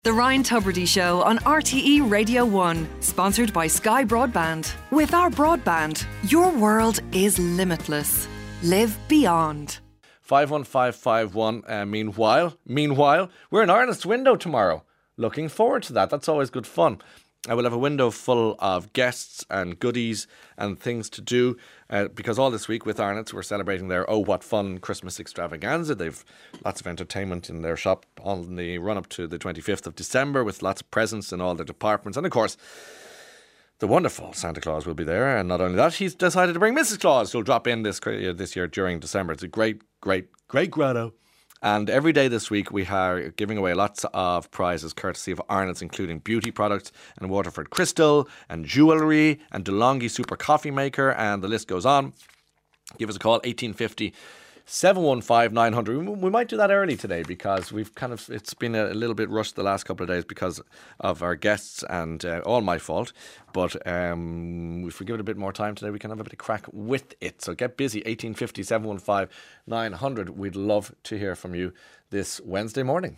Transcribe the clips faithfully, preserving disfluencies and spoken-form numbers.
The Ryan Tubridy Show on R T E Radio one, sponsored by Sky Broadband. With our broadband, your world is limitless. Live beyond. five one five five one. Uh, meanwhile, meanwhile, we're in Arnott's window tomorrow. Looking forward to that. That's always good fun. I will have a window full of guests and goodies and things to do uh, because all this week with Arnott's we're celebrating their Oh What Fun Christmas extravaganza. They've lots of entertainment in their shop on the run up to the twenty-fifth of December with lots of presents in all the departments. And of course, the wonderful Santa Claus will be there. And not only that, he's decided to bring Missus Claus, who'll drop in this this year during December. It's a great, great, great grotto. And every day this week we are giving away lots of prizes courtesy of Arnott's, including beauty products and Waterford Crystal and jewellery and DeLonghi Super Coffee Maker, and the list goes on. Give us a call, eighteen fifty, seven one five, nine hundred. We might do that early today because we've kind of, it's been a little bit rushed the last couple of days because of our guests and uh, all my fault. But um, if we give it a bit more time today, we can have a bit of crack with it. So get busy, eighteen fifty, seven one five, nine hundred. We'd love to hear from you this Wednesday morning.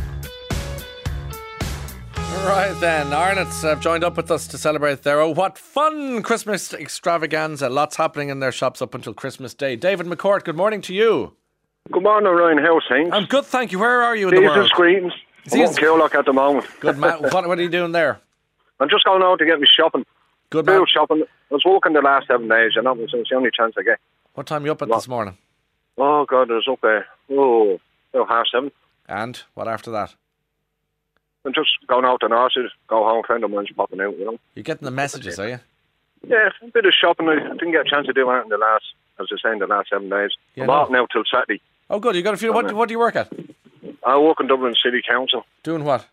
Right then, Arnott's have joined up with us to celebrate their Oh What Fun Christmas extravaganza. Lots happening in their shops up until Christmas Day. David McCourt, good morning to you. Good morning, Ryan. How's things? I'm good, thank you. Where are you in These the world? These are greetings. I'm on Killock at the moment. Good man. What, what are you doing there? I'm just going out to get me shopping. Good man. Food shopping. I was working the last seven days, you know, so it's the only chance I get. What time are you up at what? this morning? Oh, God, I was up there. Oh, about half seven. And what after that? I'm just going out to nurses, go home, a friend of mine's popping out, you know. You're getting the messages, are you? Yeah, a bit of shopping. I didn't get a chance to do that in the last, as I was saying, the last seven days. Yeah, I'm no. out now till Saturday. Oh, good. You got a few. What, what do you work at? I work in Dublin City Council. Doing what?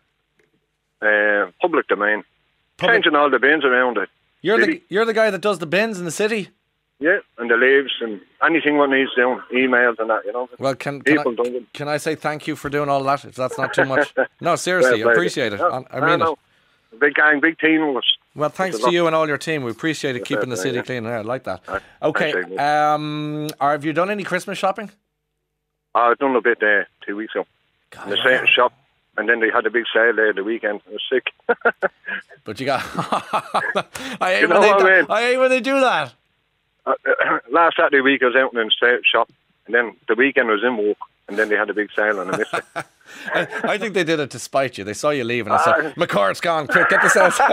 Uh, public domain. Public. Changing all the bins around it. You're the you're the guy that does the bins in the city? Yeah, and the leaves and anything what needs doing, emails and that, you know. Well, can can I, can I say thank you for doing all that, if that's not too much? No, seriously, I appreciate it. No, I mean no, it. No. Big gang, big team of us. Well, thanks to you and all your team. We appreciate it, keeping the city yeah. clean. I like that. Right. Okay, um, have you done any Christmas shopping? I've done a bit there two weeks ago. God, in the same shop. And then they had a big sale there the weekend. I was sick. But you got... I, hate you know when they what do, I mean? I hate when they do that. Uh, uh, last Saturday week I was out in the shop. And then the weekend I was in work. And then they had a big sale and I missed it. I, I think they did it to spite you. They saw you leave and I said, uh, McCord's gone, quick, get this out.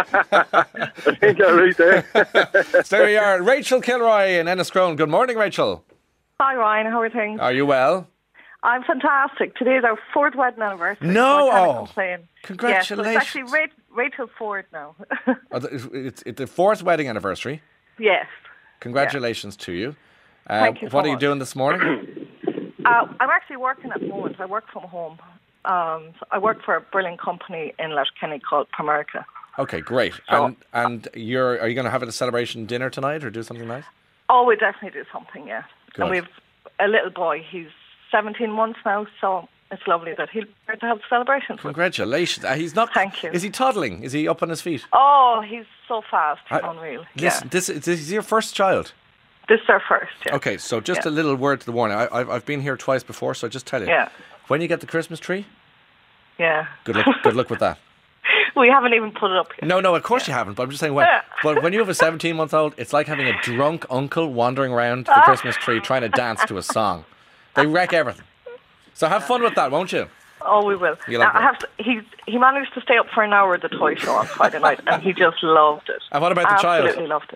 I think you're right there. So there we are. Rachel Kilroy in Enniscrone. Good morning, Rachel. Hi, Ryan. How are things? Are you well? I'm fantastic. Today is our fourth wedding anniversary. No! So I can't oh, complain. Congratulations. Yes, so it's actually Ra- Rachel Ford now. oh, it's, it's the fourth wedding anniversary? Yes. Congratulations yeah. to you. Uh, Thank you so What are much. you doing this morning? uh, I'm actually working at the moment. I work from home. Um, so I work for a brilliant company in Letterkenny called Primerica. Okay, great. So, and and you're are you going to have a celebration dinner tonight or do something nice? Oh, we definitely do something, yeah. Good. And we've a little boy. He's seventeen months now, so it's lovely that he'll be there to have celebrations. Congratulations. Uh, he's not. Thank you. Is he toddling? Is he up on his feet? Oh, he's so fast. It's I, unreal. Listen, yeah. this, this is your first child? This is our first, yeah. Okay, so just yeah. a little word to the warning. I, I've, I've been here twice before, so I just tell you. Yeah. When you get the Christmas tree, yeah. good luck, good luck with that. We haven't even put it up yet. No, no, of course yeah. you haven't, but I'm just saying when. Yeah. But when you have a seventeen-month-old, it's like having a drunk uncle wandering around the Christmas tree trying to dance to a song. They wreck everything. So have fun with that, won't you? Oh, we will. Now, I have to, he's, he managed to stay up for an hour at the toy show on Friday night, and he just loved it. And what about the Absolutely child?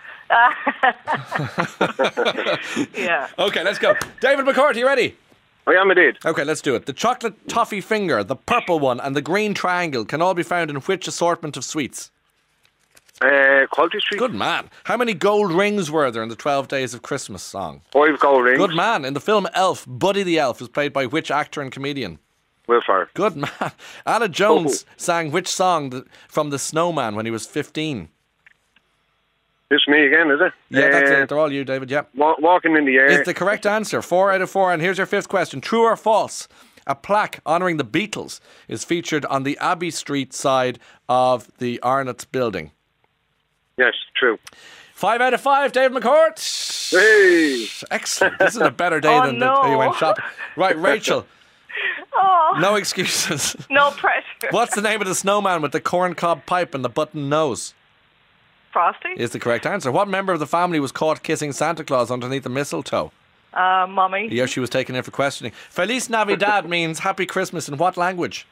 Absolutely loved it. Yeah. Okay, let's go. David McCourt, are you ready? I am indeed. Okay, let's do it. The chocolate toffee finger, the purple one, and the green triangle can all be found in which assortment of sweets? Uh, Quality Street. Good man. How many gold rings were there in the twelve Days of Christmas song? Five gold rings. Good man. In the film Elf, Buddy the Elf is played by which actor and comedian? Will Ferrell. Good man. Anna Jones oh. sang which song from The Snowman when he was fifteen? This me again, is it? Yeah, uh, that's it. They're all you, David, yeah. Wa- walking in the air. Is the correct answer. Four out of four. And here's your fifth question. True or false? A plaque honouring the Beatles is featured on the Abbey Street side of the Arnott's building. Yes, true. Five out of five, David McCourt. Hey! Excellent. This is a better day oh, than no. the day you went shopping. Right, Rachel. Oh, No excuses. no pressure. What's the name of the snowman with the corncob pipe and the button nose? Frosty? Is the correct answer. What member of the family was caught kissing Santa Claus underneath the mistletoe? Uh, Mummy. Yeah, she was taken in for questioning. Feliz Navidad means Happy Christmas in what language?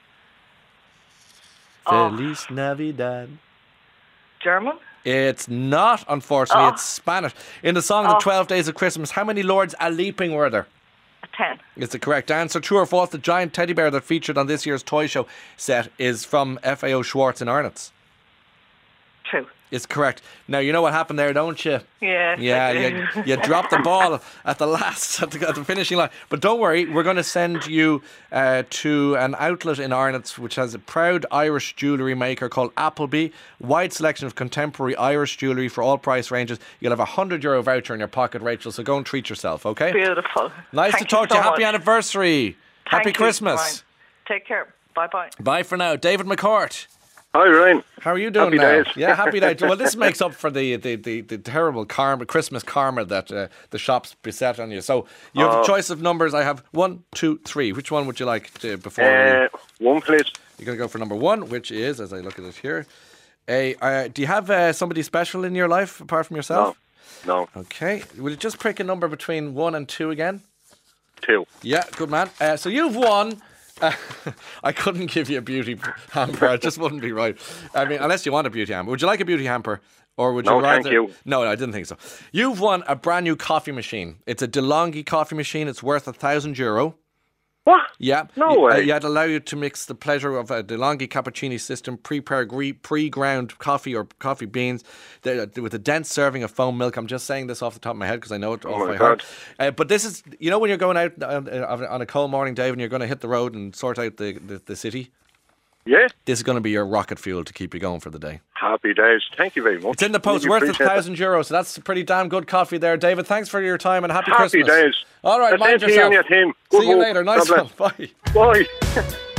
Oh. Feliz Navidad. German? It's not, unfortunately. Oh. It's Spanish. In the song The Oh. twelve Days of Christmas, how many lords a-leaping were there? A ten. Is the correct answer. True or false, the giant teddy bear that featured on this year's toy show set is from F A O Schwartz in Arnott's? True. Is correct. Now, you know what happened there, don't you? Yes, Yeah, I you, do. you dropped the ball at the last, at the, at the finishing line. But don't worry, we're going to send you uh, to an outlet in Arnott's which has a proud Irish jewellery maker called Appleby. Wide selection of contemporary Irish jewellery for all price ranges. You'll have a one hundred euro voucher in your pocket, Rachel, so go and treat yourself, okay? Beautiful. Nice Thank to talk you to you. so Happy much. anniversary. Thank Happy you, Christmas. Ryan. Take care. Bye-bye. Bye for now. David McCourt. Hi, Ryan. How are you doing Happy now? days. Yeah, happy days. Well, this makes up for the, the, the, the terrible karma, Christmas karma that uh, the shops beset on you. So you have a Oh. choice of numbers. I have one, two, three. Which one would you like to, before Uh, one, please. we, you're going to go for number one, which is, as I look at it here, a. Uh, do you have uh, somebody special in your life apart from yourself? No. Okay. Will you just pick a number between one and two again? Two. Yeah, good man. Uh, so you've won. Uh, I couldn't give you a beauty hamper. It just wouldn't be right. I mean, unless you want a beauty hamper. Would you like a beauty hamper? Or would you No, rather... thank you. No, I didn't think so. You've won a brand new coffee machine. It's a DeLonghi coffee machine. It's worth a thousand euro. What? Yeah. No Y- way. Uh, yeah, it'll allow you to mix the pleasure of a DeLonghi cappuccino system, pre-prepared, gre- pre-ground coffee or coffee beans the- with a dense serving of foam milk. I'm just saying this off the top of my head because I know it off my by God. heart. Uh, but this is, you know when you're going out on, on a cold morning, Dave, and you're going to hit the road and sort out the, the, the city? Yeah. This is going to be your rocket fuel to keep you going for the day. Happy days. Thank you very much. It's in the post, Really worth a appreciate it. thousand euros. So that's pretty damn good coffee there, David. Thanks for your time and happy, Happy Christmas. days. All right, The mind same to you yourself. and your team. Good See you work. later. Nice God one. bless. Bye. Bye.